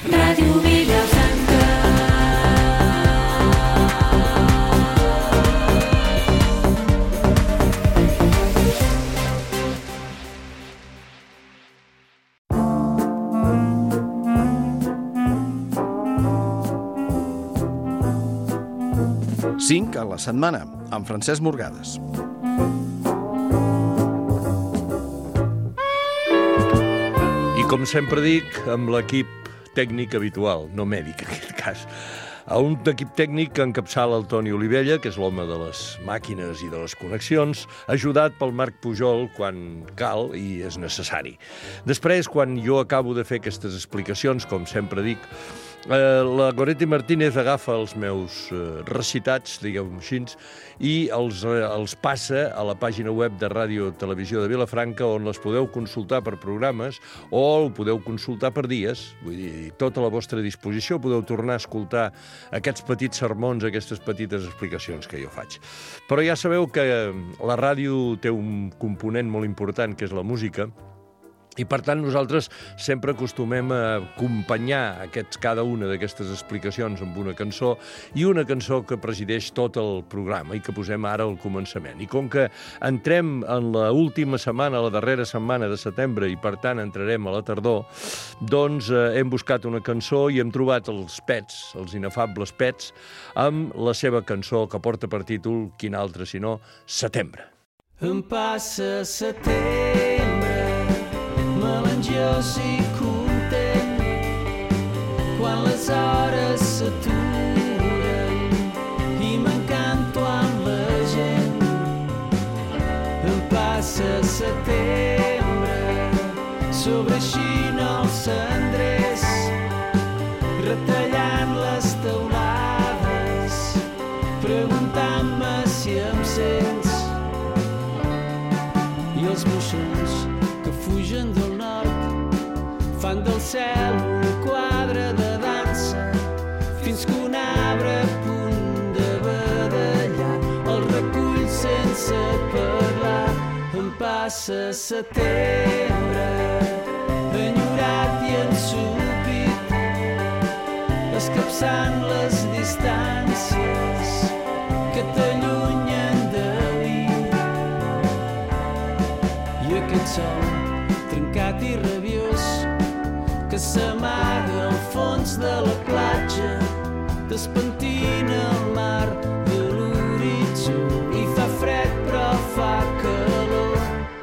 Ràdio Vilafranca. Cinc a la setmana, amb Francesc Morgades. I com sempre dic, amb l'equip tècnic habitual, no mèdic en aquest cas. A un equip tècnic que encapçala el Toni Olivella, que és l'home de les màquines i de les connexions, ajudat pel Marc Pujol quan cal i és necessari. Després, quan jo acabo de fer aquestes explicacions, com sempre dic, la Goretti Martínez agafa els meus recitats, diguem-ho així, i els passa a la pàgina web de Ràdio Televisió de Vilafranca, on les podeu consultar per programes o ho podeu consultar per dies, vull dir, tota a la vostra disposició, podeu tornar a escoltar aquests petits sermons, aquestes petites explicacions que jo faig. Però ja sabeu que la ràdio té un component molt important, que és la música, i, per tant, nosaltres sempre acostumem a acompanyar cada una d'aquestes explicacions amb una cançó i una cançó que presideix tot el programa i que posem ara al començament. I com que entrem en l'última setmana, la darrera setmana de setembre, i, per tant, entrarem a la tardor, doncs hem buscat una cançó i hem trobat els Pets, els inefables Pets, amb la seva cançó que porta per títol, quin altre sinó, Setembre. Em passa setembre melangiós i content quan les hores s'aturen i m'encanto amb la gent. Em passa setembre sobreeixint els cendrers retallant les teulades preguntant-me si em sents i els moixons que fugen del fan del cel un quadre de dansa fins que un arbre a punt de badallar el recull sense parlar. Em passa setembre enyorat i ensopit escapçant les distàncies que t'allunyen de mi i aquest sol trencat i rabiós que s'amaga al fons de la platja, despentina el mar de l'horitzó i fa fred però fa calor.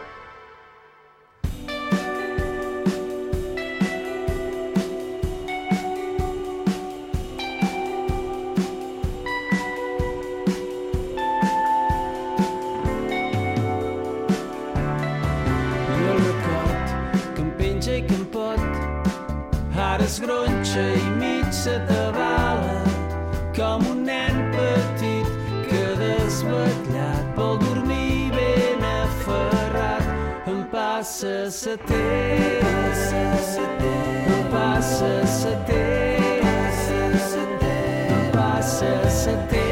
I el record que em penja i que em pot ara es gronxa i mig s'atabala com un nen petit que desvetllat vol dormir ben aferrat. Em passa setembre, em passa setembre, em passa setembre.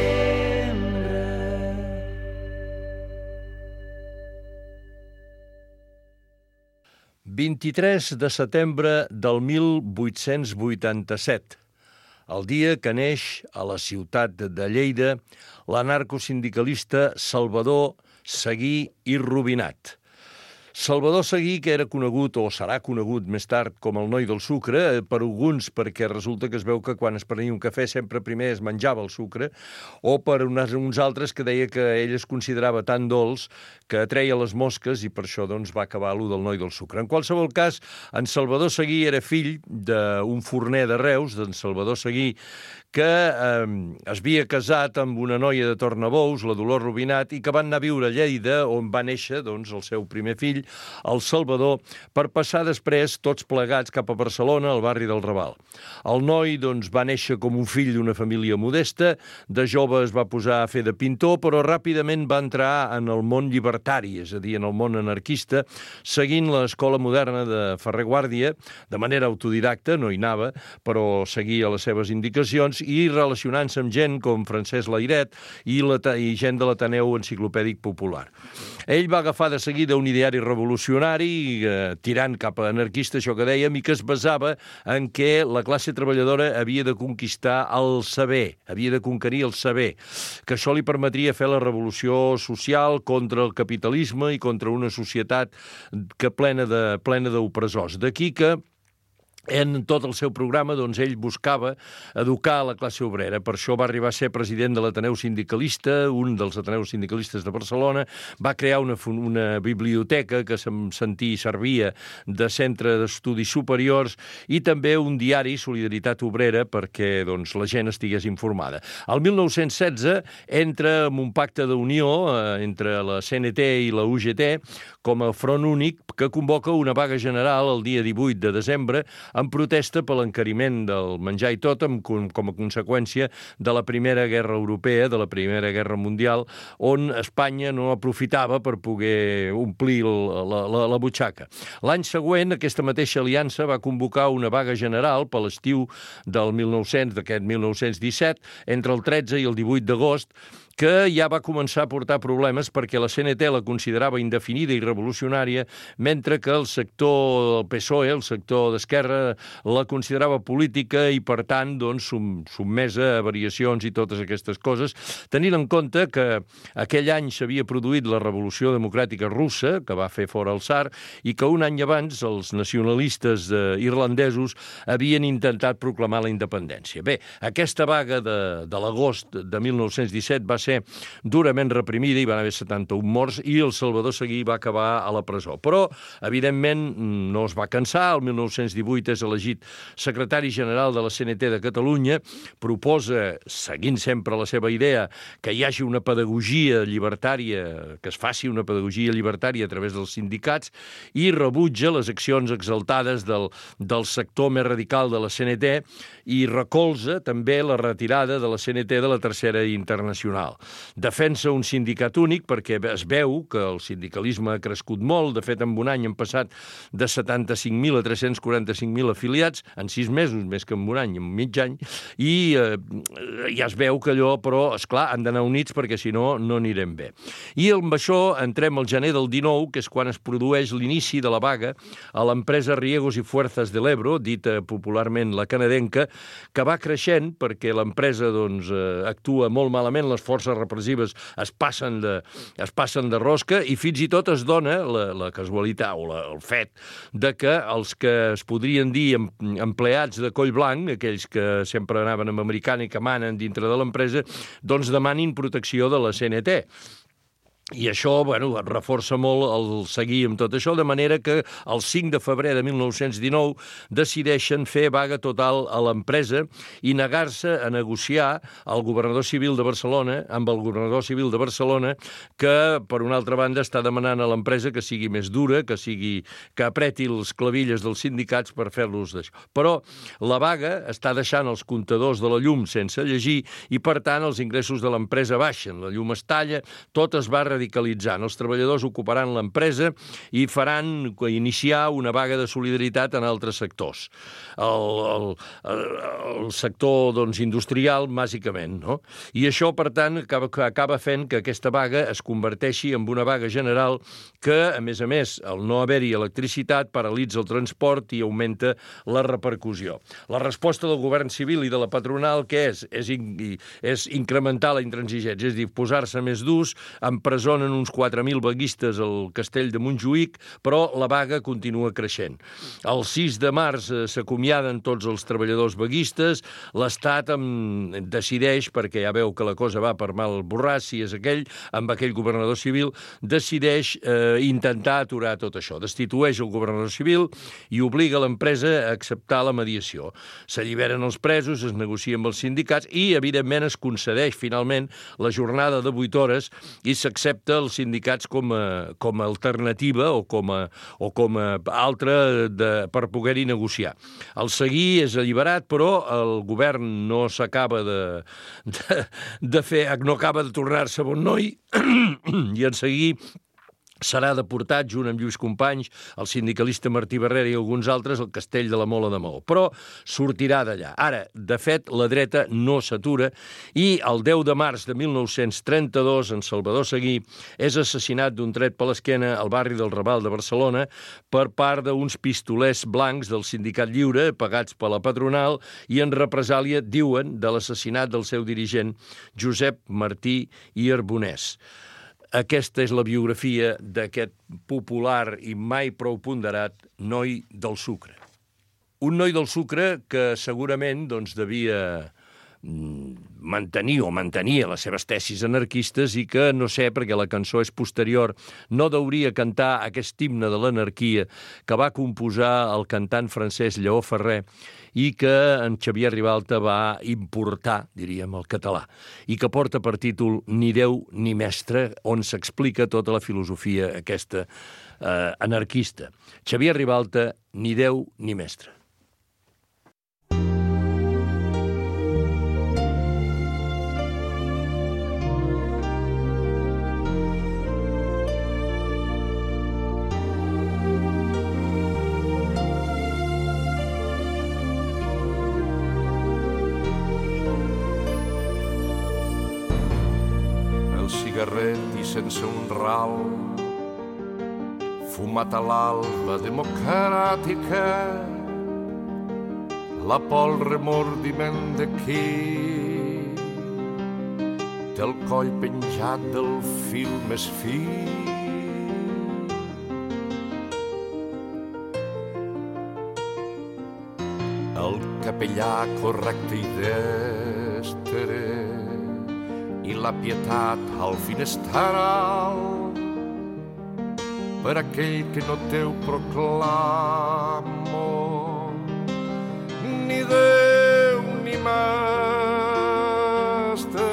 23 de setembre del 1887, el dia que neix a la ciutat de Lleida l'anarcosindicalista Salvador Seguí i Rubinat. Salvador Seguí, que era conegut o serà conegut més tard com el noi del sucre, per alguns perquè resulta que es veu que quan es prenia un cafè sempre primer es menjava el sucre, o per uns altres que deia que ell es considerava tan dolç que atreia les mosques i per això doncs, va acabar allò del noi del sucre. En qualsevol cas, en Salvador Seguí era fill d'un forner de Reus, d'en Salvador Seguí, que es havia casat amb una noia de Tornabous, la Dolors Rubinat, i que van anar a viure a Lleida, on va néixer doncs, el seu primer fill, el Salvador, per passar després tots plegats cap a Barcelona, al barri del Raval. El noi doncs, va néixer com un fill d'una família modesta, de jove es va posar a fer de pintor, però ràpidament va entrar en el món llibertari, és a dir, en el món anarquista, seguint l'escola moderna de Ferrer Guàrdia, de manera autodidacta, no hi anava, però seguia les seves indicacions, treballadors i relacionant-se amb gent com Francesc Layret i gent de l'Ateneu Enciclopèdic Popular. Ell va agafar de seguida un ideari revolucionari, tirant cap a anarquista, això que dèiem, i que es basava en què la classe treballadora havia de conquistar el saber, havia de conquerir el saber, que això li permetria fer la revolució social contra el capitalisme i contra una societat que plena d'opressors. D'aquí que en tot el seu programa, doncs, ell buscava educar la classe obrera. Per això va arribar a ser president de l'Ateneu Sindicalista, un dels Ateneus Sindicalistes de Barcelona, va crear una biblioteca que servia de centre d'estudis superiors i també un diari, Solidaritat Obrera, perquè doncs, la gent estigués informada. El 1916 entra en un pacte d'unió entre la CNT i la UGT com a front únic que convoca una vaga general el dia 18 de desembre en protesta per l'encariment del menjar i tot com a conseqüència de la Primera Guerra Europea, de la Primera Guerra Mundial, on Espanya no aprofitava per poder omplir la butxaca. L'any següent, aquesta mateixa aliança va convocar una vaga general per l'estiu d'aquest 1917, entre el 13 i el 18 d'agost, que ja va començar a portar problemes perquè la CNT la considerava indefinida i revolucionària, mentre que el sector del PSOE, el sector d'Esquerra, la considerava política i, per tant, doncs, sotmesa a variacions i totes aquestes coses, tenint en compte que aquell any s'havia produït la Revolució Democràtica Russa, que va fer fora el tsar, i que un any abans els nacionalistes irlandesos havien intentat proclamar la independència. Bé, aquesta vaga de l'agost de 1917 va ser durament reprimida, hi van haver 71 morts i el Salvador Seguí va acabar a la presó. Però, evidentment, no es va cansar. El 1918 és elegit secretari general de la CNT de Catalunya, proposa, seguint sempre la seva idea, que hi hagi una pedagogia llibertària, que es faci una pedagogia llibertària a través dels sindicats, i rebutja les accions exaltades del sector més radical de la CNT i recolza també la retirada de la CNT de la Tercera Internacional. Defensa un sindicat únic perquè es veu que el sindicalisme ha crescut molt. De fet, en un any han passat de 75.000 a 345.000 afiliats, en 6 mesos, més que en un any, en mig any, i ja es veu que allò, però, esclar, han d'anar units perquè si no, no anirem bé. I amb això entrem al gener del 19, que és quan es produeix l'inici de la vaga a l'empresa Riegos i Fuerzas del Ebro, dita popularment la canadenca, que va creixent perquè l'empresa doncs, actua molt malament, les forces repressives es passen de rosca i fins i tot es dona la casualitat o el fet de que els que es podrien dir empleats de coll blanc, aquells que sempre anaven amb americana i que manen dintre de l'empresa, doncs demanin protecció de la CNT. I això, reforça molt el seguir amb tot això, de manera que el 5 de febrer de 1919 decideixen fer vaga total a l'empresa i negar-se a negociar amb el governador civil de Barcelona, que, per una altra banda, està demanant a l'empresa que sigui més dura, que apreti les clavilles dels sindicats per fer-los d'això. Però la vaga està deixant els comptadors de la llum sense llegir i, per tant, els ingressos de l'empresa baixen, la llum es talla, tot es va radicalitzant. Els treballadors ocuparan l'empresa i faran iniciar una vaga de solidaritat en altres sectors. El sector doncs, industrial, bàsicament. No? I això, per tant, acaba fent que aquesta vaga es converteixi en una vaga general que, a més, al no haver-hi electricitat, paralitza el transport i augmenta la repercussió. La resposta del govern civil i de la patronal, què és? És incrementar la intransigència, és a dir, posar-se més durs, empresonen uns 4.000 vaguistes al castell de Montjuïc, però la vaga continua creixent. El 6 de març s'acomiaden tots els treballadors vaguistes, l'Estat decideix, perquè ja veu que la cosa va per mal borràs, si és aquell, amb aquell governador civil, decideix intentar aturar tot això. Destitueix el governador civil i obliga l'empresa a acceptar la mediació. S'alliberen els presos, es negocia amb els sindicats i, evidentment, es concedeix finalment la jornada de 8 hores i s'accepta els sindicats com a alternativa o com a altra per poder-hi negociar. El Seguí és alliberat, però el govern no s'acaba de fer, no acaba de tornar-se bon noi i en Seguí serà deportat, junt amb Lluís Companys, el sindicalista Martí Barrera i alguns altres, al castell de la Mola de Maó. Però sortirà d'allà. Ara, de fet, la dreta no s'atura i el 10 de març de 1932, en Salvador Seguí és assassinat d'un tret per l'esquena al barri del Raval de Barcelona per part d'uns pistolers blancs del Sindicat Lliure, pagats per la patronal, i en represàlia diuen de l'assassinat del seu dirigent Josep Martí i Arbonès. Aquesta és la biografia d'aquest popular i mai prou ponderat noi del Sucre. Un noi del Sucre que segurament devia mantenia les seves tesis anarquistes i que, no sé, perquè la cançó és posterior, no deuria cantar aquest himne de l'anarquia que va composar el cantant francès Lleó Ferrer i que en Xavier Ribalta va importar, diríem, al català, i que porta per títol Ni Déu ni Mestre, on s'explica tota la filosofia aquesta anarquista. Xavier Ribalta, Ni Déu ni Mestre. cigarret i sense un ral, fumat a l'alba democràtica, la por el remordiment de qui té el coll penjat del fil més fi. El capellà correcte i destre i la pietat al finestral per aquell que no teu proclamo ni Déu ni mestre.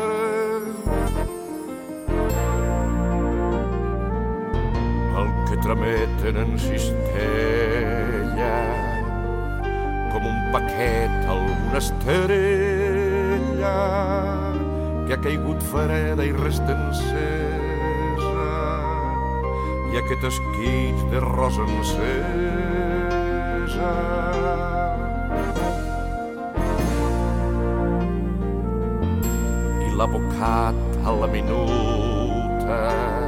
El que trameten en cistella com un paquet alguna estrella que ha caigut freda i resta encesa, i aquest esquit de rosa encesa. I l'abocat a la minuta,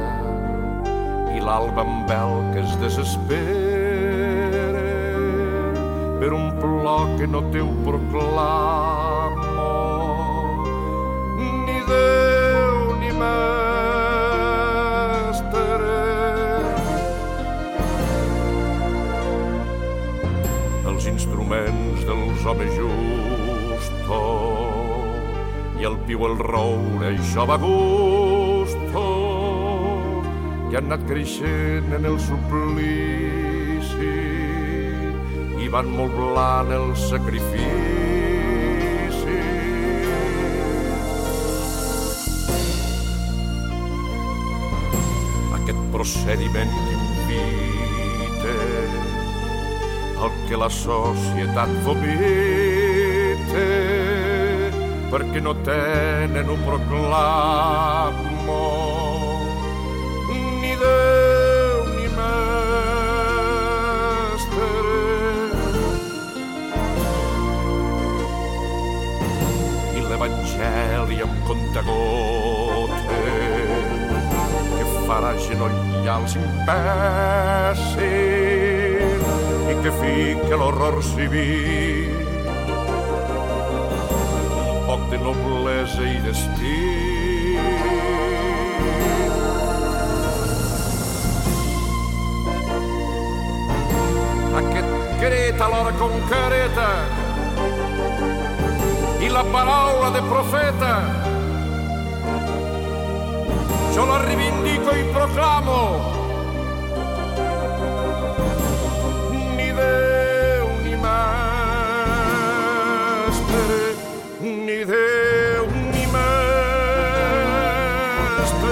i l'alba amb vel que es desespera per un plor que no teu proclamo Déu ni mestre. Els instruments dels homes justos i el piu, el roure, això va gusto, que han anat creixent en el suplici i van moblant el sacrifici. Procediment que invita el que la societat vomita perquè no tenen un proclamo ni Déu ni mestre. I l'Evangeli amb contagotes farà genollar els imbècils i que fica l'horror civil un poc de noblesa i d'estil. Aquest creta alhora com careta i la paraula de profeta jo la reivindico i proclamo ni Déu ni mestre, ni Déu ni mestre.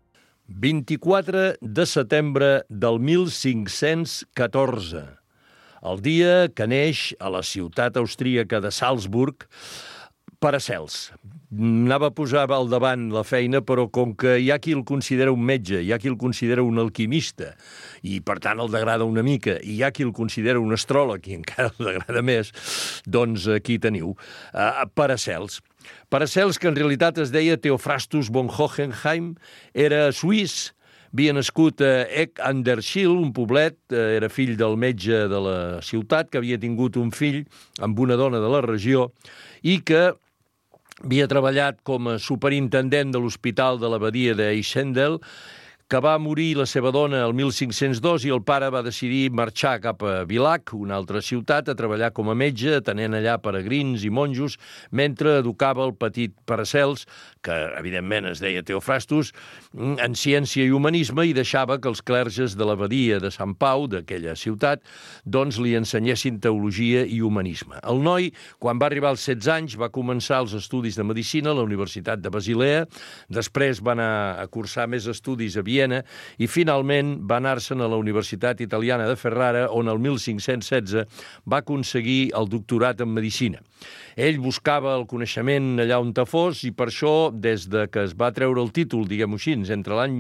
24 de setembre del 1514. el dia que neix a la ciutat austríaca de Salzburg Paracels. Anava a posar al davant la feina, però com que hi ha qui el considera un metge, hi ha qui el considera un alquimista, i per tant el degrada una mica, i hi ha qui el considera un astròleg, i encara el degrada més, doncs aquí teniu Paracels. Paracels, que en realitat es deia Theophrastus von Hohenheim, era suís, havia nascut a Eck an der Schiel, un poblet, era fill del metge de la ciutat, que havia tingut un fill amb una dona de la regió, i que havia treballat com a superintendent de l'hospital de l'abadia d'Eichsendel, que va morir la seva dona el 1502 i el pare va decidir marxar cap a Villach, una altra ciutat, a treballar com a metge, atenent allà peregrins i monjos, mentre educava el petit Paracels, que evidentment es deia Theophrastus, en ciència i humanisme, i deixava que els clerges de l'abadia de Sant Pau, d'aquella ciutat, doncs li ensenyessin teologia i humanisme. El noi, quan va arribar als 16 anys, va començar els estudis de medicina a la Universitat de Basilea, després va anar a cursar més estudis a Viena i finalment va anar-se'n a la Universitat Italiana de Ferrara, on el 1516 va aconseguir el doctorat en medicina. Ell buscava el coneixement allà on fos i per això, des de que es va treure el títol, diguem-ho així, entre l'any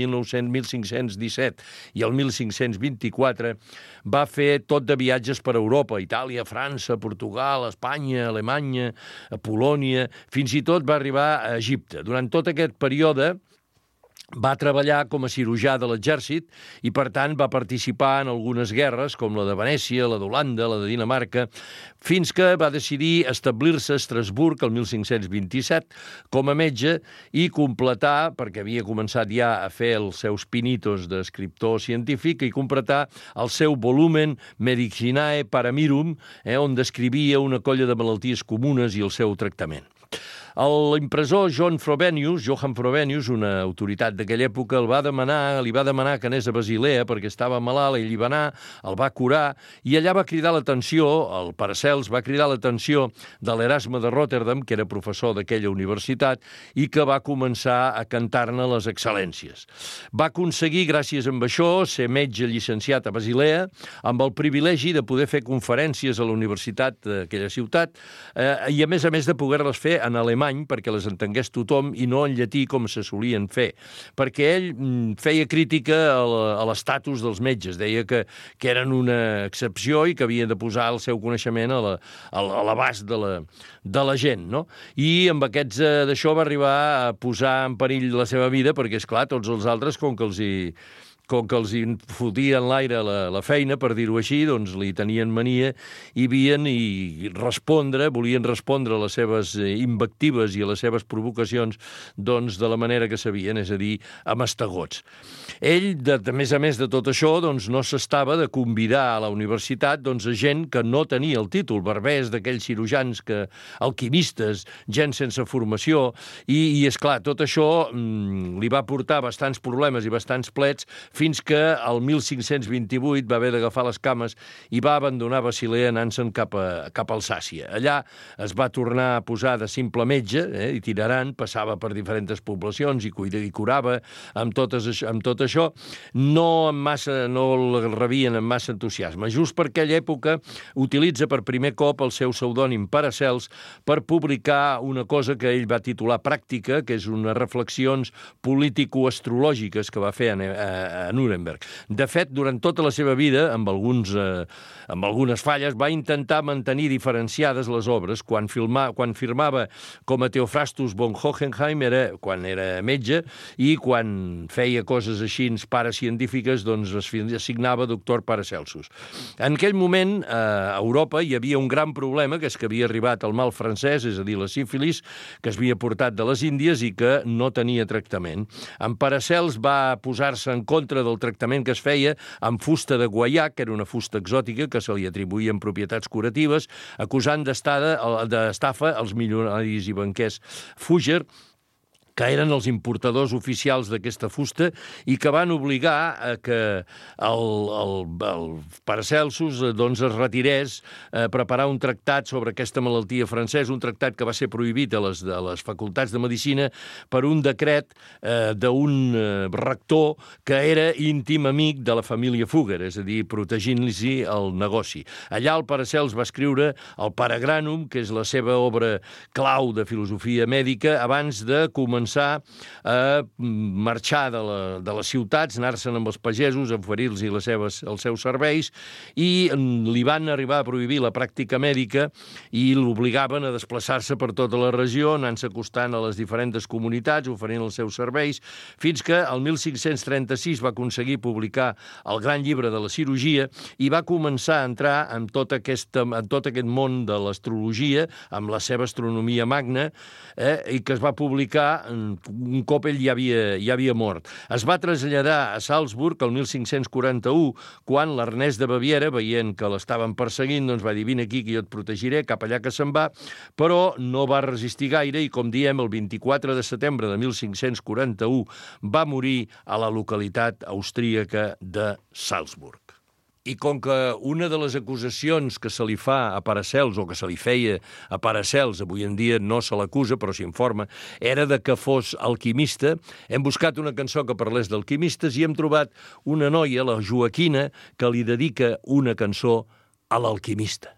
1517 i el 1524, va fer tot de viatges per Europa, Itàlia, França, Portugal, Espanya, Alemanya, Polònia, fins i tot va arribar a Egipte. Durant tot aquest període va treballar com a cirurgià de l'exèrcit i, per tant, va participar en algunes guerres, com la de Venècia, la d'Holanda, la de Dinamarca, fins que va decidir establir-se a Estrasburg el 1527 com a metge i completar, perquè havia començat ja a fer els seus pinitos d'escriptor científic, i completar el seu volumen Medicinae Paramirum, on descrivia una colla de malalties comunes i el seu tractament. L'impressor Johann Frobenius, una autoritat d'aquella època, li va demanar que anés a Basilea perquè estava malalt, ell hi va anar, el va curar, i allà va cridar l'atenció, el Paracels va cridar l'atenció de l'Erasme de Rotterdam, que era professor d'aquella universitat, i que va començar a cantar-ne les excel·lències. Va aconseguir, gràcies a això, ser metge llicenciat a Basilea, amb el privilegi de poder fer conferències a la universitat d'aquella ciutat, i a més de poder-les fer en alemany, perquè les entengués tothom, i no en llatí com se solien fer, perquè ell feia crítica a l'estatus dels metges, deia que eren una excepció i que havien de posar el seu coneixement a l'abast de la gent, no? I amb aquests d'això va arribar a posar en perill la seva vida, perquè, esclar, tots els altres, com que els hi fotien l'aire la feina, per dir-ho així, doncs li tenien mania i volien respondre a les seves invectives i a les seves provocacions doncs de la manera que sabien, és a dir, amb estagots. Ell, a més de tot això, doncs no s'estava de convidar a la universitat a gent que no tenia el títol, barbers d'aquells cirurgians, alquimistes, gent sense formació, i esclar, tot això li va portar bastants problemes i bastants plets, fins que el 1528 va haver d'agafar les cames i va abandonar Basilea anant-se'n cap a Alsàcia. Allà es va tornar a posar de simple metge, itinerant, passava per diferents poblacions i curava amb tot això. No el rebien amb massa entusiasme. Just per aquella època utilitza per primer cop el seu pseudònim Paracels per publicar una cosa que ell va titular Pràctica, que és unes reflexions político-astrològiques que va fer a Nuremberg. De fet, durant tota la seva vida, amb algunes falles, va intentar mantenir diferenciades les obres. Quan firmava com a Theophrastus von Hohenheim quan era metge, i quan feia coses així paracientífiques, doncs es signava doctor Paracelsus. En aquell moment, a Europa hi havia un gran problema, que és que havia arribat el mal francès, és a dir, la sífilis, que es havia portat de les Índies i que no tenia tractament. En Paracels va posar-se en contra del tractament que es feia amb fusta de guaiac, que era una fusta exòtica que se li atribuïen propietats curatives, acusant d'estafa els milionaris i banquers Fugger, que eren els importadors oficials d'aquesta fusta i que van obligar a que el Paracelsus doncs, es retirés a preparar un tractat sobre aquesta malaltia francès, un tractat que va ser prohibit a les facultats de medicina per un decret d'un rector que era íntim amic de la família Fugger, és a dir, protegint-los el negoci. Allà el Paracels va escriure el Paragranum, que és la seva obra clau de filosofia mèdica, abans de començar a marxar de les ciutats, anar-se'n amb els pagesos, a oferir-los els seus serveis, i li van arribar a prohibir la pràctica mèdica i l'obligaven a desplaçar-se per tota la regió, anant-se acostant a les diferents comunitats, oferint els seus serveis, fins que el 1536 va aconseguir publicar el gran llibre de la cirurgia i va començar a entrar en tot aquest món de l'astrologia, amb la seva astronomia magna, i que es va publicar un cop ell ja havia mort. Es va traslladar a Salzburg el 1541, quan l'Ernest de Baviera, veient que l'estaven perseguint, doncs va dir, vine aquí que jo et protegiré, cap allà que se'n va, però no va resistir gaire i, com diem, el 24 de setembre de 1541 va morir a la localitat austríaca de Salzburg. I com que una de les acusacions que se li fa a Paracels, o que se li feia a Paracels, avui en dia no se l'acusa, però s'informa, era de que fos alquimista, hem buscat una cançó que parlés d'alquimistes i hem trobat una noia, la Joaquina, que li dedica una cançó a l'alquimista.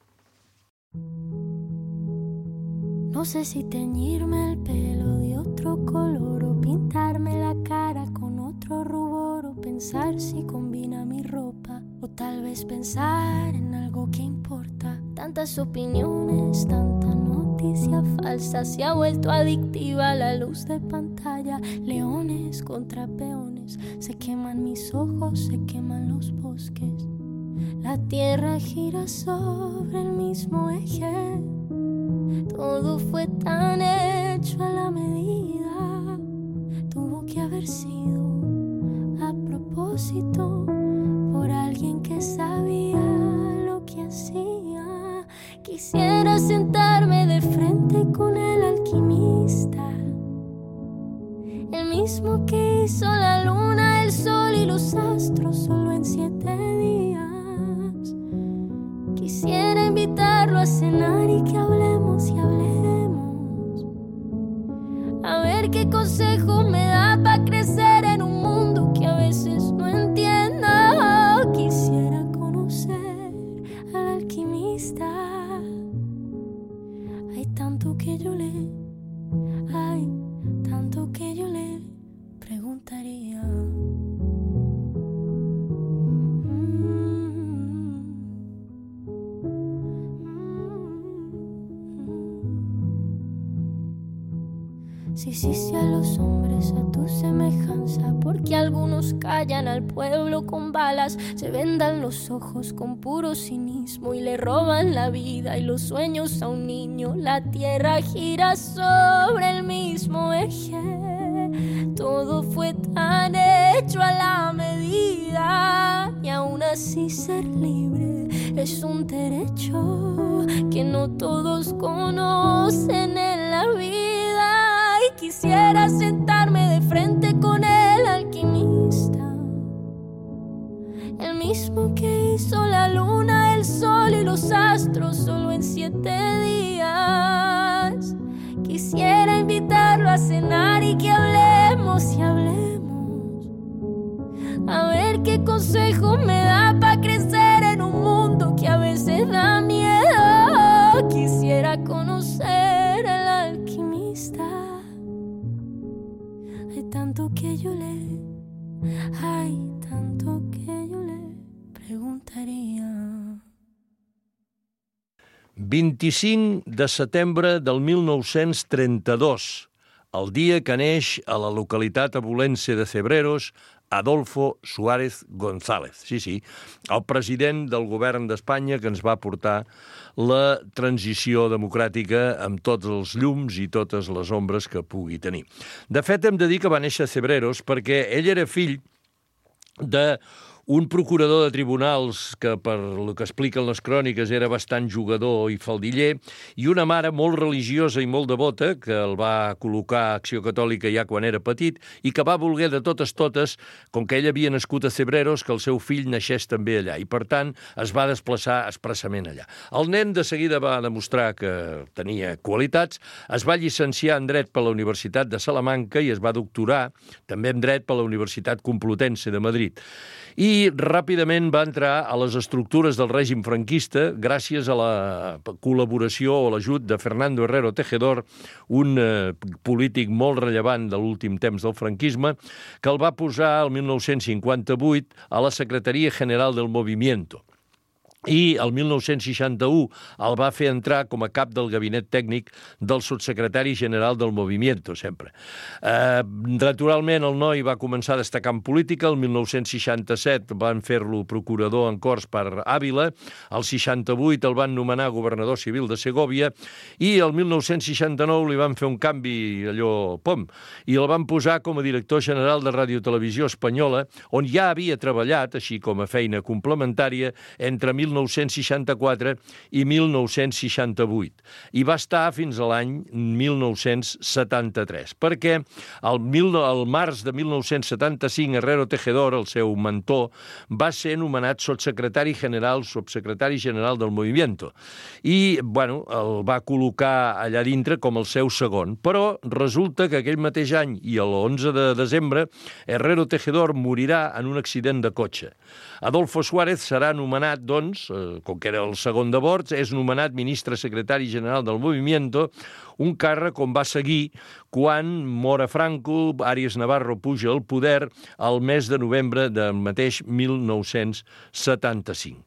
No sé si teñirme el pelo de otro color o pintarme la cara con otro rubor o pensar si combina mi ropa o tal vez pensar en algo que importa. Tantas opiniones, tanta noticia falsa, se ha vuelto adictiva la luz de pantalla. Leones contra peones, se queman mis ojos, se queman los bosques. La tierra gira sobre el mismo eje. Todo fue tan hecho a la medida. Tuvo que haber sido a propósito por alguien que sabía lo que hacía. Quisiera sentarme de frente con el alquimista, el mismo que hizo la luna, el sol y los astros solo en 7 días. Quisiera invitarlo a cenar y que hablemos y hablemos, a ver qué consejo me da para crecer en un mundo que a veces no entiendo. Quisiera conocer al alquimista. Hay tanto que yo le preguntaría. Si hiciste a los hombres a tu semejanza, porque algunos callan al pueblo con balas, se vendan los ojos con puro cinismo y le roban la vida y los sueños a un niño. La tierra gira sobre el mismo eje. Todo fue tan hecho a la medida y aún así ser libre es un derecho que no todos conocen en la vida. Quisiera sentarme de frente con el alquimista, el mismo que hizo la luna, el sol y los astros solo en 7 días. Quisiera invitarlo a cenar y que hablemos y hablemos, a ver qué consejo me da para crecer en un mundo que a veces da miedo. Quisiera conocer al alquimista. Tanto que yo le preguntaria. 25 de setembre del 1932, el dia que neix a la localitat abulense de Cebreros Adolfo Suárez González. Sí, el president del govern d'Espanya que ens va portar la transició democràtica amb tots els llums i totes les ombres que pugui tenir. De fet, hem de dir que va néixer a Cebreros perquè ell era fill un procurador de tribunals que, per el que expliquen les cròniques, era bastant jugador i faldiller, i una mare molt religiosa i molt devota, que el va col·locar a Acció Catòlica ja quan era petit, i que va voler de totes, com que ell havia nascut a Cebreros, que el seu fill naixés també allà, i per tant es va desplaçar expressament allà. El nen de seguida va demostrar que tenia qualitats, es va llicenciar en Dret per la Universitat de Salamanca i es va doctorar també en Dret per la Universitat Complutense de Madrid. I ràpidament va entrar a les estructures del règim franquista gràcies a la col·laboració o l'ajut de Fernando Herrero Tejedor, un polític molt rellevant de l'últim temps del franquisme, que el va posar el 1958 a la Secretaria General del Movimiento. I el 1961 el va fer entrar com a cap del gabinet tècnic del subsecretari general del Movimiento, sempre. Naturalment, el noi va començar a destacar en política. El 1967 van fer-lo procurador en Corts per Àvila, el 68 el van nomenar governador civil de Segòvia i el 1969 li van fer un canvi, allò, pom, i el van posar com a director general de Radiotelevisió Espanyola, on ja havia treballat, així com a feina complementària, entre 1964 i 1968. I va estar fins a l'any 1973, perquè el març de 1975 Herrero Tejedor, el seu mentor, va ser nomenat subsecretari general del Movimiento. I, bueno, el va col·locar allà dintre com el seu segon. Però resulta que aquell mateix any, i l'11 de desembre, Herrero Tejedor morirà en un accident de cotxe. Adolfo Suárez serà nomenat, doncs, com que era el segon de bord, és nomenat ministre secretari general del Movimiento, un càrrec on va seguir quan mora Franco, Arias Navarro puja al poder el mes de novembre del mateix 1975.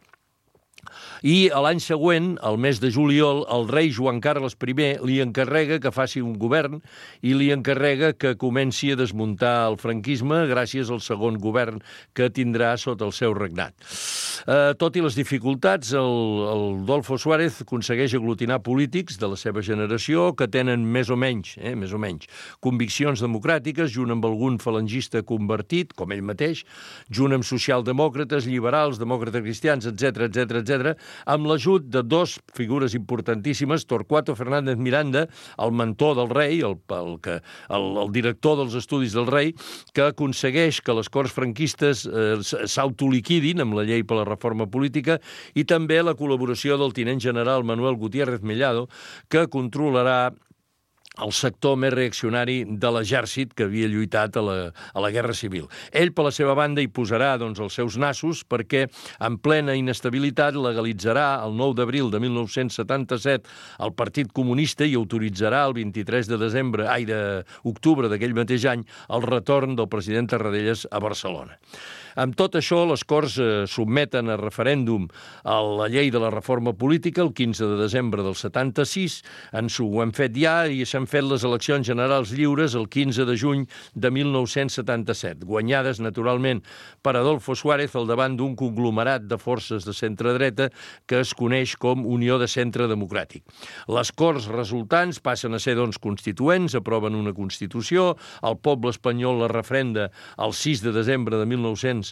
I l'any següent, el mes de juliol, el rei Joan Carles I li encarrega que faci un govern i li encarrega que comenci a desmuntar el franquisme gràcies al segon govern que tindrà sota el seu regnat. Tot i les dificultats, el Adolfo Suárez aconsegueix aglutinar polítics de la seva generació que tenen més o menys conviccions democràtiques, junt amb algun falangista convertit, com ell mateix, junt amb socialdemòcrates, liberals, demòcrates cristians, etc., amb l'ajut de dos figures importantíssimes, Torquato Fernández Miranda, el mentor del rei, el director dels estudis del rei, que aconsegueix que les Corts franquistes s'autoliquidin amb la llei per la reforma política, i també la col·laboració del tinent general Manuel Gutiérrez Mellado, que controlarà el sector més reaccionari de l'exèrcit que havia lluitat a la Guerra Civil. Ell, per la seva banda, hi posarà els seus nassos perquè, en plena inestabilitat, legalitzarà el 9 d'abril de 1977 el Partit Comunista i autoritzarà el 23 d'octubre d'aquell mateix any el retorn del president Tarradellas a Barcelona. Amb tot això, les Corts sotmeten a referèndum a la llei de la reforma política el 15 de desembre del 76, ho hem fet ja i s'han fet les eleccions generals lliures el 15 de juny de 1977, guanyades naturalment per Adolfo Suárez al davant d'un conglomerat de forces de centre-dreta que es coneix com Unió de Centre Democràtic. Les Corts resultants passen a ser, constituents, aproven una Constitució, el poble espanyol la referenda el 6 de desembre de 1978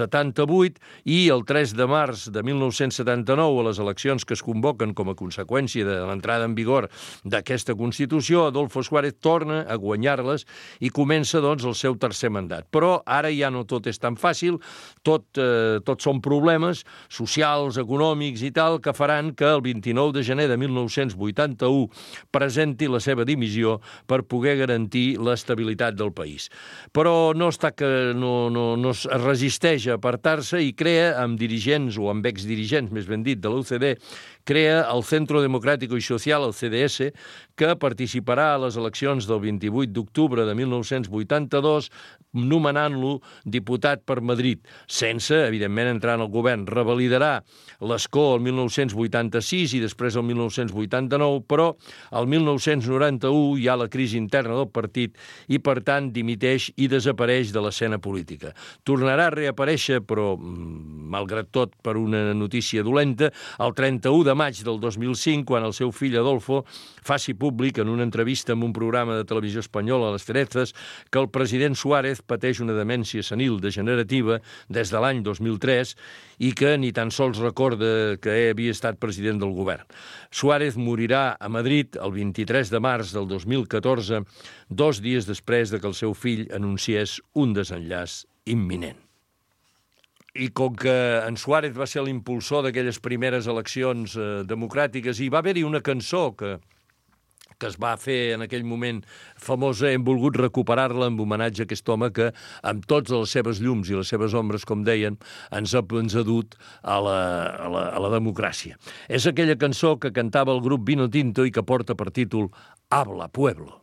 i el 3 de març de 1979, a les eleccions que es convoquen com a conseqüència de l'entrada en vigor d'aquesta Constitució, Adolfo Suárez torna a guanyar-les i comença, el seu tercer mandat. Però ara ja no tot és tan fàcil, tot són problemes socials, econòmics i tal, que faran que el 29 de gener de 1981 presenti la seva dimissió per poder garantir l'estabilitat del país. Però no es resisteix a apartar-se i crea amb dirigents o amb exdirigents, més ben dit, de l'UCD, crea el Centro Democrático y Social, el CDS, que participarà a les eleccions del 28 d'octubre de 1982, nomenant-lo diputat per Madrid, sense, evidentment, entrar en el govern. Revalidarà l'escó el 1986 i després el 1989, però el 1991 hi ha la crisi interna del partit i, per tant, dimiteix i desapareix de l'escena política. Tornarà a reaparèixer, però, malgrat tot, per una notícia dolenta, el 31 de maig del 2005, quan el seu fill Adolfo faci públic en una entrevista en un programa de televisió espanyol a les Cerezas que el president Suárez pateix una demència senil degenerativa des de l'any 2003 i que ni tan sols recorda que havia estat president del govern. Suárez morirà a Madrid el 23 de març del 2014, 2 dies després de que el seu fill anunciés un desenllaç imminent. I com que en Suárez va ser l'impulsor d'aquelles primeres eleccions democràtiques, i va haver-hi una cançó que es va fer en aquell moment famosa, hem volgut recuperar-la en homenatge a aquest home que, amb totes les seves llums i les seves ombres, com deien, ens ha dut a la democràcia. És aquella cançó que cantava el grup Vino Tinto i que porta per títol Habla, Pueblo.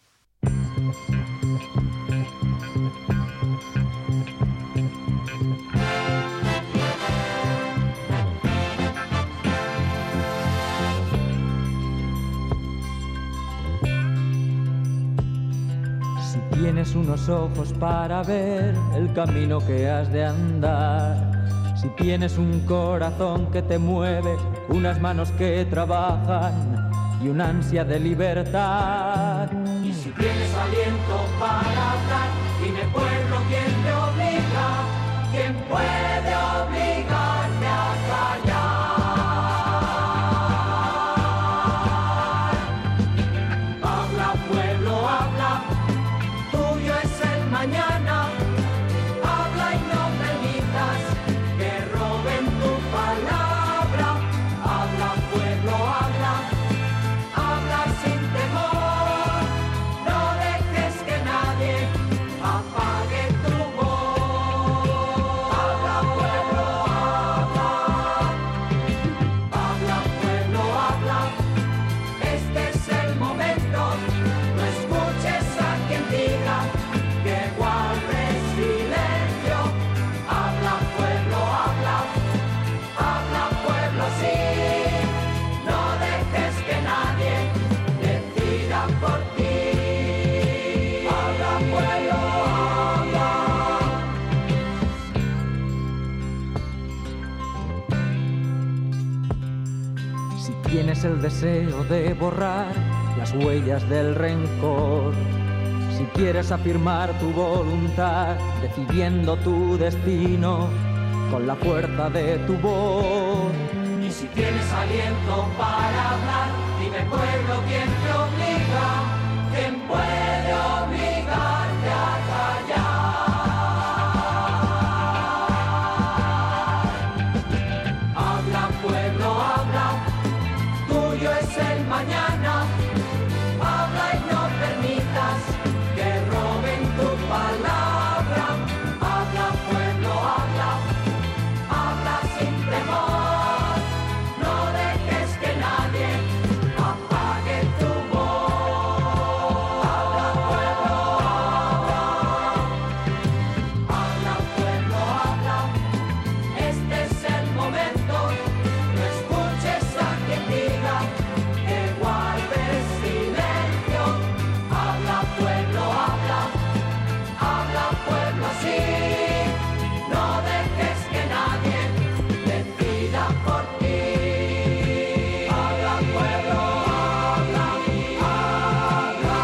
Tienes unos ojos para ver el camino que has de andar. Si tienes un corazón que te mueve, unas manos que trabajan y una ansia de libertad. Y si tienes aliento para hablar, dime pueblo, ¿quién te obliga? ¿Quién puede obligarte a callar? Habla pueblo, habla. Mañana, habla y no permitas que roben tu palabra. Habla pueblo, habla, habla sin temor. No dejes que nadie apague tu voz. Habla pueblo, habla. Habla pueblo, habla. Este es el momento. No escuches a quien diga que guardes silencio. Habla pueblo, habla. Habla pueblo, sí. No dejes que nadie decida por ti. Habla pueblo, habla. Si tienes el deseo de borrar las huellas del rencor, si quieres afirmar tu voluntad, decidiendo tu destino con la fuerza de tu voz. Y si tienes aliento para hablar, dime pueblo, ¿quién te obliga? ¿Quién puede obligarte a callar? Habla pueblo, habla. Tuyo es el mañana. Habla y no permitas que roben tu palabra. Habla pueblo, habla. Habla sin temor. No dejes que nadie apague tu voz. Habla pueblo, habla. Habla pueblo, habla. Este es el momento. No escuches a quien diga que guardes silencio. Habla pueblo, habla. Habla pueblo, sí. No dejes que nadie decida por ti. Habla pueblo, habla, habla.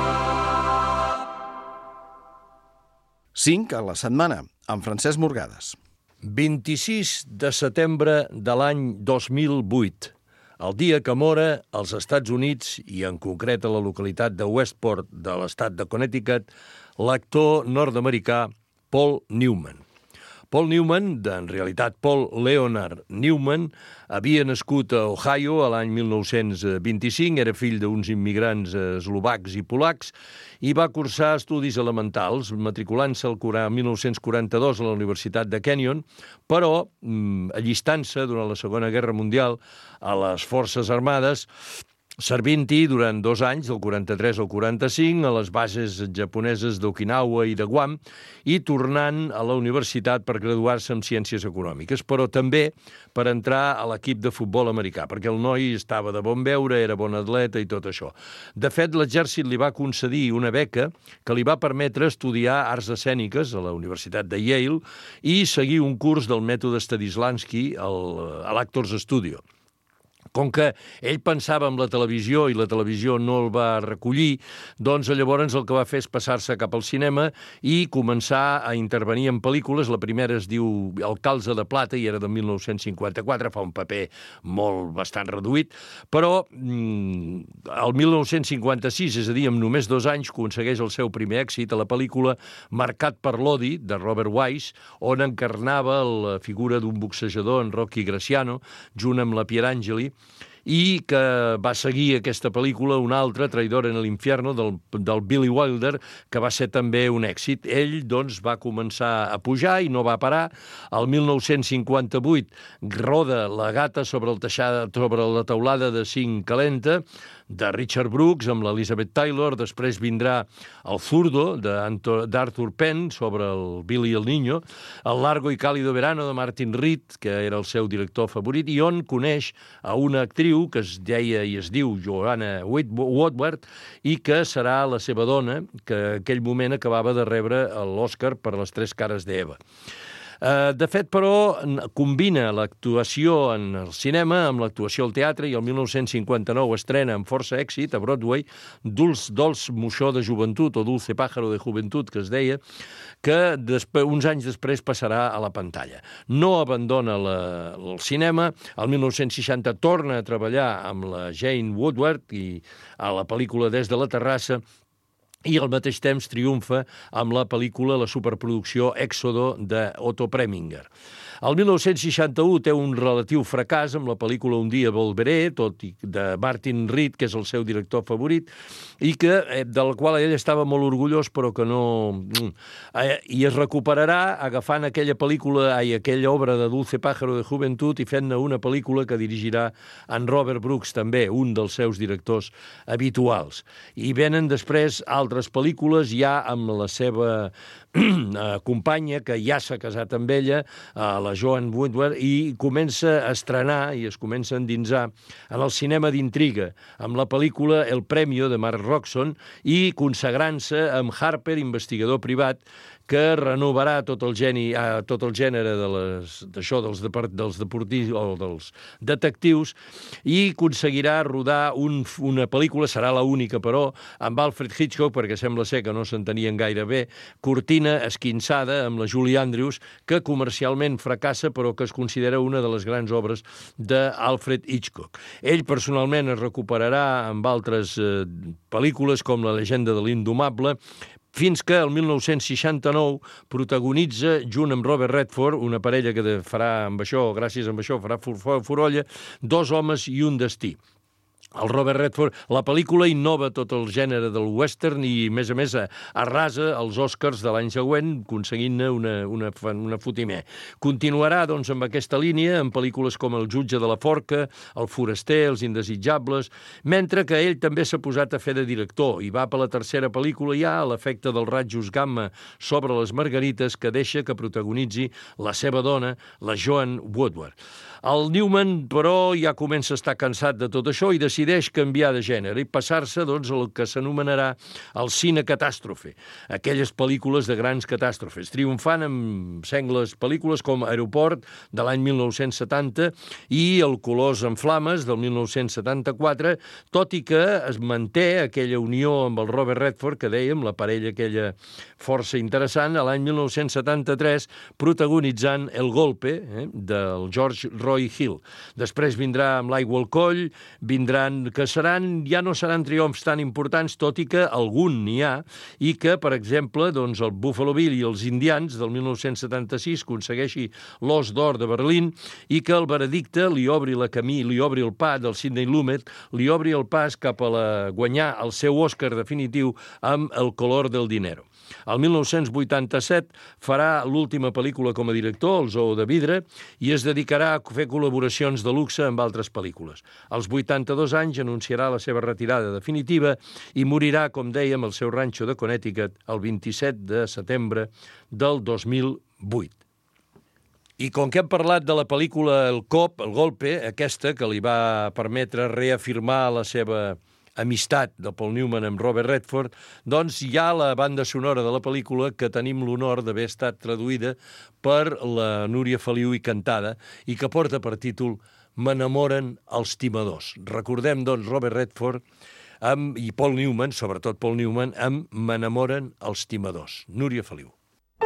5 a la setmana, amb Francesc Morgades. 26 de setembre de l'any 2008, el dia que mora als Estats Units i en concret a la localitat de Westport de l'estat de Connecticut, l'actor nord-americà Paul Newman. Paul Newman, en realitat Paul Leonard Newman, havia nascut a Ohio a l'any 1925, era fill d'uns immigrants eslovacs i polacs i va cursar estudis elementals, matriculant-se el 1942 a la Universitat de Kenyon, però allistant-se durant la Segona Guerra Mundial a les Forces Armades, servint-hi durant 2 anys, del 43 al 45, a les bases japoneses d'Okinawa i de Guam, i tornant a la universitat per graduar-se en Ciències Econòmiques, però també per entrar a l'equip de futbol americà, perquè el noi estava de bon veure, era bon atleta i tot això. De fet, l'exèrcit li va concedir una beca que li va permetre estudiar arts escèniques a la Universitat de Yale i seguir un curs del mètode Stanislavski a l'Actors Studio. Com que ell pensava en la televisió i la televisió no el va recollir, doncs llavors el que va fer és passar-se cap al cinema i començar a intervenir en pel·lícules. La primera es diu El calze de plata i era de 1954, fa un paper bastant reduït, però el 1956, és a dir, en només 2 anys, aconsegueix el seu primer èxit a la pel·lícula Marcat per l'odi, de Robert Wise, on encarnava la figura d'un boxejador, en Rocky Graziano, junt amb la Pierangeli, i que va seguir aquesta pel·lícula una altra, Traidor en l'infierno, del Billy Wilder, que va ser també un èxit. Ell, doncs, va començar a pujar i no va parar. El 1958 roda La gata sobre la teulada de zinc calenta, de Richard Brooks, amb l'Elizabeth Taylor. Després vindrà El zurdo, d'Arthur Penn, sobre el Billy el Niño, El largo y cálido verano, de Martin Reed, que era el seu director favorit, i on coneix a una actriu que es deia i es diu Joanna Woodward i que serà la seva dona, que en aquell moment acabava de rebre l'Oscar per Les tres cares d'Eva. De fet, però, combina l'actuació en el cinema amb l'actuació al teatre i el 1959 estrena amb força èxit a Broadway Dolç moixó de joventut o Dulce pájaro de juventud, que es deia, que uns anys després passarà a la pantalla. No abandona el cinema. El 1960 torna a treballar amb la Jane Woodward i a la pel·lícula Des de la terrassa, i al mateix temps triomfa amb la pel·lícula, la superproducció Éxodo d'Otto Preminger. El 1961 té un relatiu fracàs amb la pel·lícula Un dia volveré, tot i de Martin Reed, que és el seu director favorit, i del qual ell estava molt orgullós, però que no... I es recuperarà agafant aquella obra de Dulce pájaro de juventud i fent-ne una pel·lícula que dirigirà en Robert Brooks, també, un dels seus directors habituals. I venen després altres pel·lícules ja amb la seva companya, que ja s'ha casat amb ella, la Joan Woodward, i comença a estrenar i es comença a endinsar en el cinema d'intriga, amb la pel·lícula El premio, de Mark Roxon, i consagrant-se amb Harper, investigador privat, que renovarà tot el gènere dels detectius i aconseguirà rodar una pel·lícula, serà l'única, però, amb Alfred Hitchcock, perquè sembla ser que no s'entenien gaire bé, Cortina esquinçada, amb la Julie Andrews, que comercialment fracassa, però que es considera una de les grans obres d'Alfred Hitchcock. Ell personalment es recuperarà amb altres pel·lícules, com La llegenda de l'indomable, fins que el 1969 protagonitza, junt amb Robert Redford, una parella que farà amb això, gràcies a això, farà forolla, Dos homes i un destí. El Robert Redford, la pel·lícula innova tot el gènere del western i, a més, arrasa els Oscars de l'any següent, aconseguint-ne una fotimer. Continuarà, doncs, amb aquesta línia, en pel·lícules com El jutge de la forca, El foraster, Els indesitjables, mentre que ell també s'ha posat a fer de director i va per la tercera pel·lícula ja a l'efecte dels rajos gamma sobre les margarites, que deixa que protagonitzi la seva dona, la Joan Woodward. El Newman, però, ja comença a estar cansat de tot això i decideix canviar de gènere i passar-se, doncs, al que s'anomenarà el cine catàstrofe, aquelles pel·lícules de grans catàstrofes, triomfant amb sengles pel·lícules com Aeroport, de l'any 1970, i El colors en flames, del 1974, tot i que es manté aquella unió amb el Robert Redford, que dèiem, la parella aquella força interessant, a l'any 1973, protagonitzant El golpe, del George Roy Hill. Després vindrà amb L'Aigua al coll, ja no seran triomfs tan importants, tot i que algun n'hi ha, i que, per exemple, doncs, el Buffalo Bill i els Indians, del 1976, aconsegueixi l'Os d'Or de Berlín, i que el veredicte li obri el pas del Sidney Lumet, li obri el pas cap a guanyar el seu Òscar definitiu amb El color del dinero. El 1987 farà l'última pel·lícula com a director, El zoo de vidre, i es dedicarà a fer col·laboracions de luxe amb altres pel·lícules. Als 82 anys anunciarà la seva retirada definitiva i morirà, com dèiem, al seu ranxo de Connecticut el 27 de setembre del 2008. I com que hem parlat de la pel·lícula El golpe, aquesta que li va permetre reafirmar la seva amistat de Paul Newman amb Robert Redford, doncs hi ha la banda sonora de la pel·lícula que tenim l'honor d'haver estat traduïda per la Núria Feliu i cantada i que porta per títol M'enamoren els timadors. Recordem, doncs, Robert Redford i Paul Newman, sobretot Paul Newman, amb M'enamoren els timadors. Núria Feliu.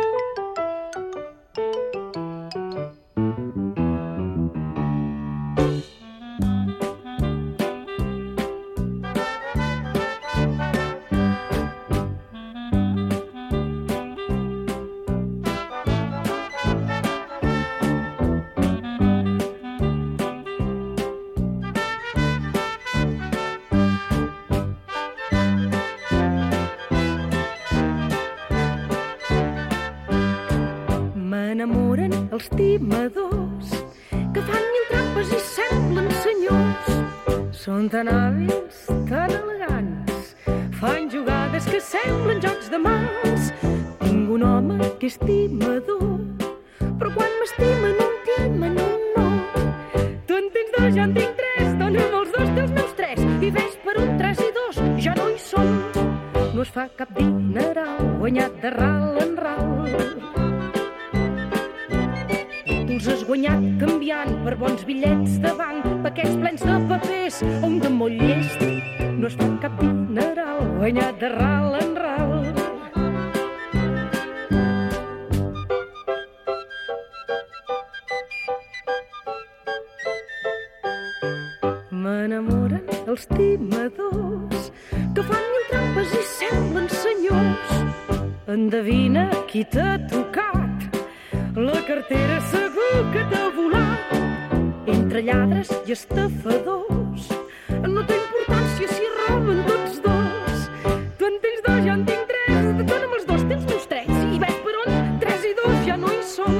M'enamoren els timadors que fan mil trampes i semblen senyors. Són tan hàbils, tan elegants, fan jugades que semblen jocs de mans. Tinc un home que és timador, però quan m'estimen un timen un no. Tu en tens dos, jo en tinc tres, dona'm els dos dels meus tres, i ves per un tres i dos, ja no hi som. No es fa cap dineral guanyat de ral en ral. Els has guanyat canviant per bons bitllets de banc, paquets plens de papers o un de molt llest. No es fa cap dineral guanyat de ral en ral. M'enamoren els timadors que fan mil trampes i semblen senyors. Endevina qui t'ha tocat, la cartera segur que t'ha volat. Entre lladres i estafadors no té importància si roben tots dos. Tu en tens dos, jo en tinc tres, dona'm els dos, tens meus tres, i ves per on tres i dos ja no hi som.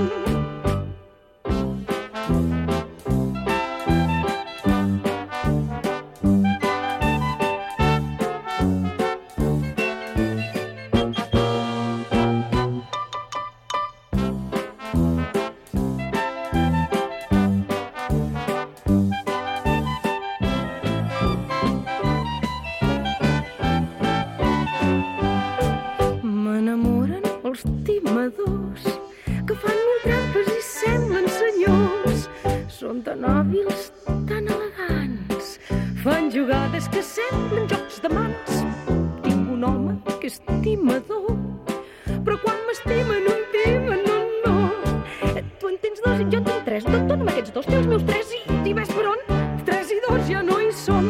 Que fan mil trampes i semblen senyors. Són tan hàbils, tan elegants, fan jugades que semblen jocs de mans. Tinc un home que és timador, però quan m'estimen un timen un no. Tu en tens dos i jo en tinc tres, dona'm aquests dos, té els meus tres, i ves per on tres i dos ja no hi som.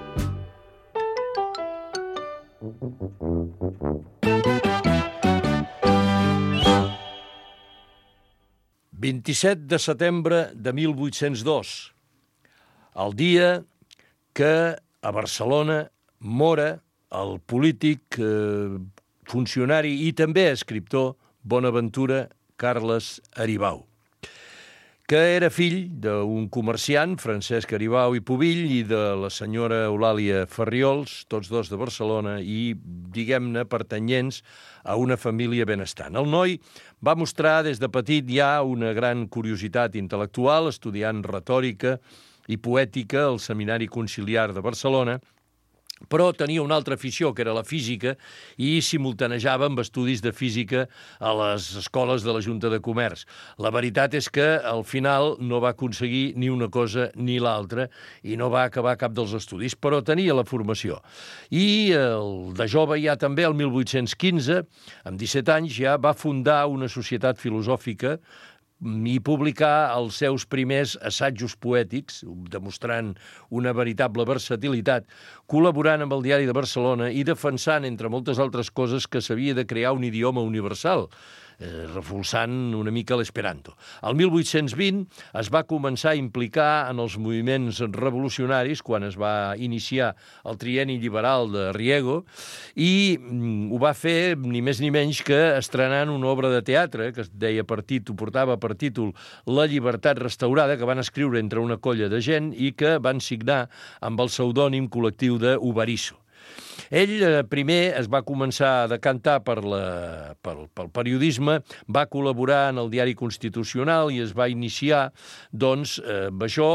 27 de setembre de 1802, el dia que a Barcelona mora el polític, funcionari i també escriptor Bonaventura Carles Aribau, que era fill d'un comerciant, Francesc Aribau i Pubill, i de la senyora Eulàlia Farriols, tots dos de Barcelona, i, diguem-ne, pertanyents a una família benestant. El noi va mostrar des de petit ja una gran curiositat intel·lectual, estudiant retòrica i poètica al Seminari Conciliar de Barcelona, però tenia una altra afició, que era la física, i simultanejava amb estudis de física a les escoles de la Junta de Comerç. La veritat és que al final no va aconseguir ni una cosa ni l'altra i no va acabar cap dels estudis, però tenia la formació. I de jove ja també, el 1815, amb 17 anys, ja va fundar una societat filosòfica i publicar els seus primers assajos poètics, demostrant una veritable versatilitat, col·laborant amb el Diari de Barcelona i defensant, entre moltes altres coses, que s'havia de crear un idioma universal, reforçant una mica l'esperanto. El 1820 es va començar a implicar en els moviments revolucionaris quan es va iniciar el trienni liberal de Riego, i ho va fer ni més ni menys que estrenant una obra de teatre que es deia portava per títol La llibertat restaurada, que van escriure entre una colla de gent i que van signar amb el pseudònim col·lectiu de Ubarizo. Ell primer es va començar a decantar pel periodisme, va col·laborar en el Diari Constitucional i es va iniciar, doncs, amb això,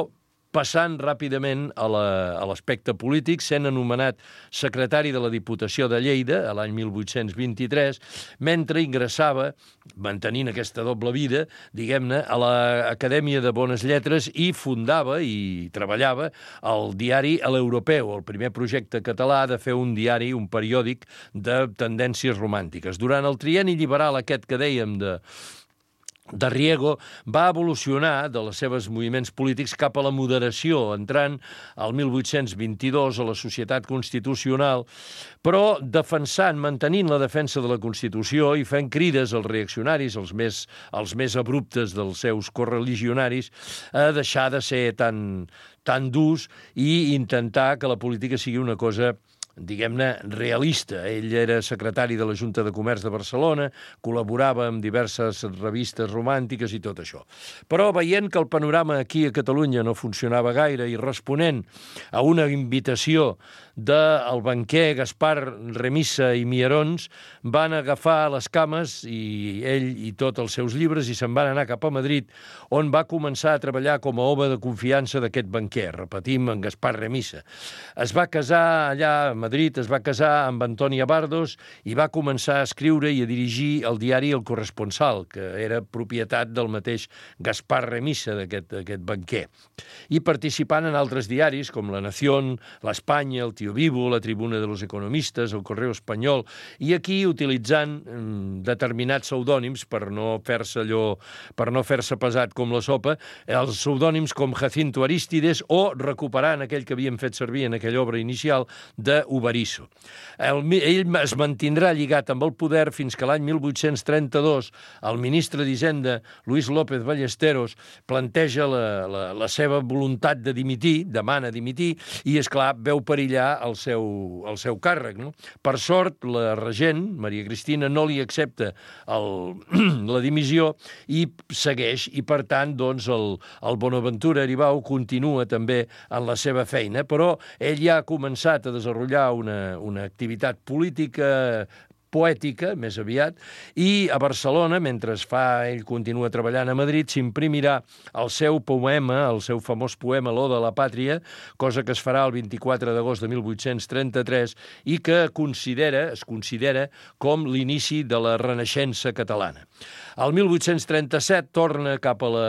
passant ràpidament a l'aspecte polític, sent anomenat secretari de la Diputació de Lleida a l'any 1823, mentre ingressava, mantenint aquesta doble vida, diguem-ne, a l'Acadèmia de Bones Lletres i fundava i treballava el diari L'Europeu, el primer projecte català de fer un diari, un periòdic de tendències romàntiques. Durant el trienni liberal aquest que dèiem de Riego, va evolucionar de les seves moviments polítics cap a la moderació, entrant al 1822 a la Societat Constitucional, però mantenint la defensa de la Constitució i fent crides als reaccionaris, els més abruptes dels seus correligionaris, a deixar de ser tan durs i intentar que la política sigui una cosa, diguem-ne, realista. Ell era secretari de la Junta de Comerç de Barcelona, col·laborava amb diverses revistes romàntiques i tot això. Però veient que el panorama aquí a Catalunya no funcionava gaire i responent a una invitació del banquer Gaspar Remisa i Mierons, van agafar les cames, i ell i tots els seus llibres, i se'n van anar cap a Madrid, on va començar a treballar com a home de confiança d'aquest banquer, repetim, en Gaspar Remisa. Es va casar allà a Madrid, es va casar amb Antònia Bardos i va començar a escriure i a dirigir el diari El Corresponsal, que era propietat del mateix Gaspar Remisa, d'aquest banquer. I participant en altres diaris, com La Nación, l'Espanya, el Tío Vivo, la Tribuna de los Economistes, el Correo Espanyol, i aquí utilitzant determinats pseudònims per no fer-se pesat com la sopa, els pseudònims com Jacinto Arístides o recuperant aquell que havíem fet servir en aquella obra inicial de Ubarizo. Ell es mantindrà lligat amb el poder fins que l'any 1832 el ministre d'Hisenda, Luis López Ballesteros, planteja la seva voluntat de dimitir, demana dimitir, i, esclar, veu perillar el seu càrrec, no? Per sort, la regent, Maria Cristina, no li accepta la dimissió i segueix, i per tant, doncs, el Bonaventura Aribau continua també en la seva feina, però ell ja ha començat a desenvolupar una activitat política poètica, més aviat, i a Barcelona, mentre ell continua treballant a Madrid, s'imprimirà el seu poema, el seu famós poema L'Oda a la Pàtria, cosa que es farà el 24 d'agost de 1833 i que es considera com l'inici de la Renaixença catalana. El 1837 torna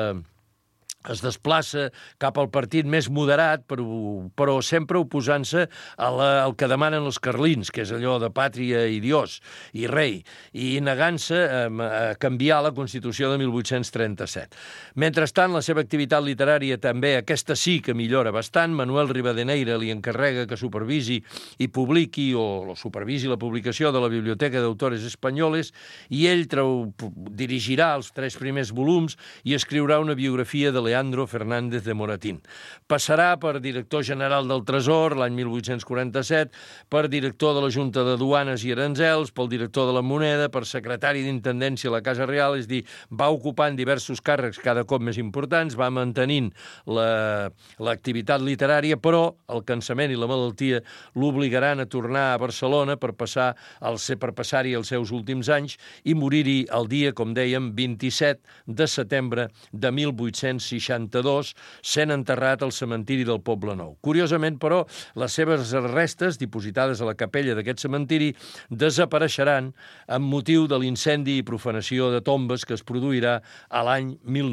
es desplaça cap al partit més moderat, però sempre oposant-se al que demanen els carlins, que és allò de pàtria i dios i rei, i negant-se a canviar la Constitució de 1837. Mentrestant, la seva activitat literària també, aquesta sí que millora bastant. Manuel Rivadeneira li encarrega que supervisi i publiqui o supervisi la publicació de la Biblioteca d'Autores Espanyoles, i ell dirigirà els 3 primers volums i escriurà una biografia de Leandro Fernández de Moratín. Passarà per director general del Tresor l'any 1847, per director de la Junta de Duanes i Aranzels, pel director de la Moneda, per secretari d'Intendència a la Casa Real, és dir, va ocupant diversos càrrecs cada cop més importants, va mantenint l'activitat literària, però el cansament i la malaltia l'obligaran a tornar a Barcelona per passar-hi els seus últims anys i morir-hi el dia, com dèiem, 27 de setembre de 1862, sent enterrat al cementiri del Poble Nou. Curiosament, però, les seves restes, dipositades a la capella d'aquest cementiri, desapareixeran amb motiu de l'incendi i profanació de tombes que es produirà a l'any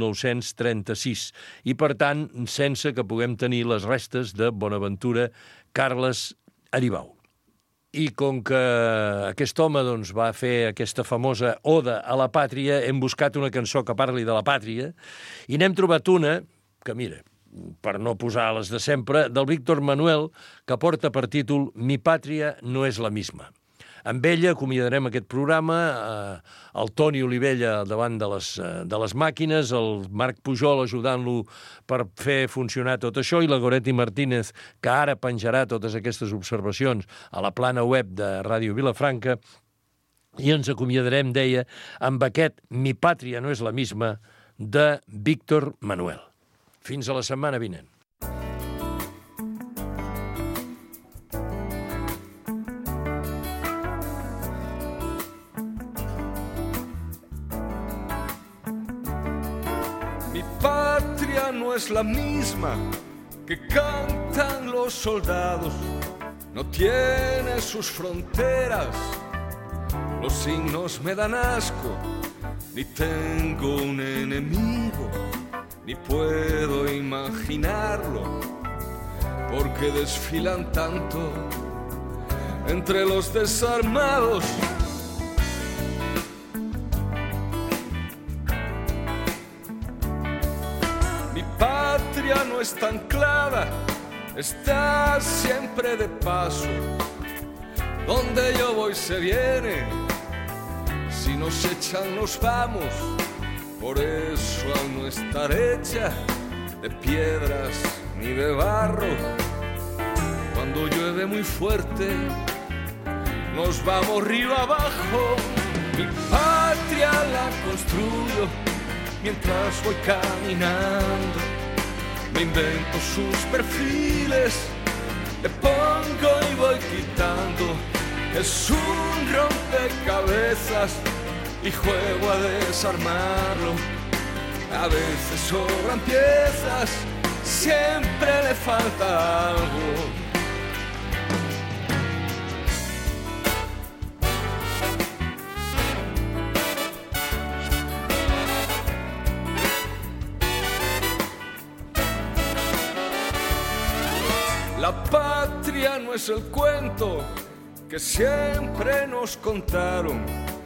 1936, i, per tant, sense que puguem tenir les restes de Bonaventura Carles Aribau. I com que aquest home va fer aquesta famosa Oda a la Pàtria, hem buscat una cançó que parli de la pàtria i n'hem trobat una que, mira, per no posar les de sempre, del Víctor Manuel, que porta per títol Mi pàtria no és la misma. Amb ella acomiadarem aquest programa, el Toni Olivella davant de les màquines, el Marc Pujol ajudant-lo per fer funcionar tot això, i la Goretti Martínez, que ara penjarà totes aquestes observacions a la plana web de Ràdio Vilafranca, i ens acomiadarem, deia, amb aquest Mi pàtria no és la misma de Víctor Manuel. Fins a la setmana vinent. Mi patria no es la misma que cantan los soldados no tiene sus fronteras. Los signos me dan asco, ni tengo un enemigo, ni puedo imaginarlo, porque desfilan tanto entre los desarmados. Mi patria no está anclada, está siempre de paso. Donde yo voy se viene, si nos echan nos vamos. Por eso al no estar hecha de piedras ni de barro, cuando llueve muy fuerte nos vamos río abajo. Mi patria la construyo mientras voy caminando, me invento sus perfiles, le pongo y voy quitando. Es un rompecabezas y juego a desarmarlo. A veces sobran piezas, siempre le falta algo. La patria no es el cuento que siempre nos contaron.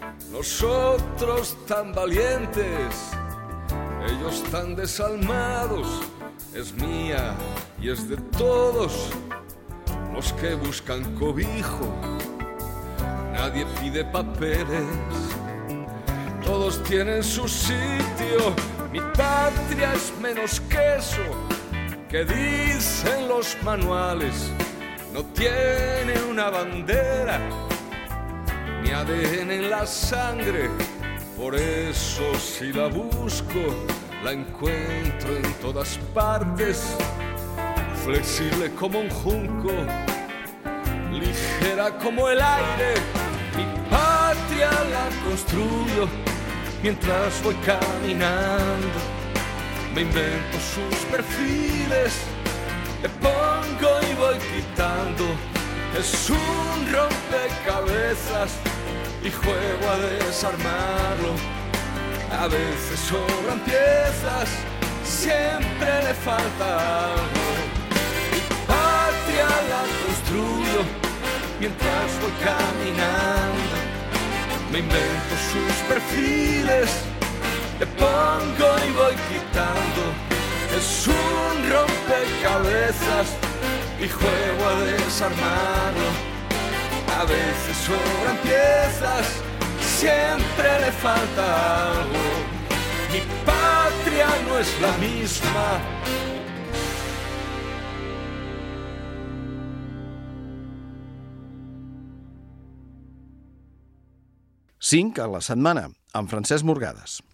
Nosotros tan valientes, ellos tan desalmados. Es mía y es de todos los que buscan cobijo. Nadie pide papeles, todos tienen su sitio. Mi patria es menos que eso que dicen los manuales. No tiene una bandera ni ADN en la sangre, por eso si la busco la encuentro en todas partes. Flexible como un junco, ligera como el aire. Mi patria la construyo mientras voy caminando, me invento sus perfiles, le pongo y voy quitando. Es un rompecabezas y juego a desarmarlo. A veces sobran piezas, siempre le falta algo. Mi patria la construyo mientras voy caminando, me invento sus perfiles, le pongo y voy quitando. Es un rompecabezas y juego a desarmarlo. A veces sobran piezas, siempre le falta algo. Mi patria no es la misma. Cinc a la setmana, amb Francesc Morgades.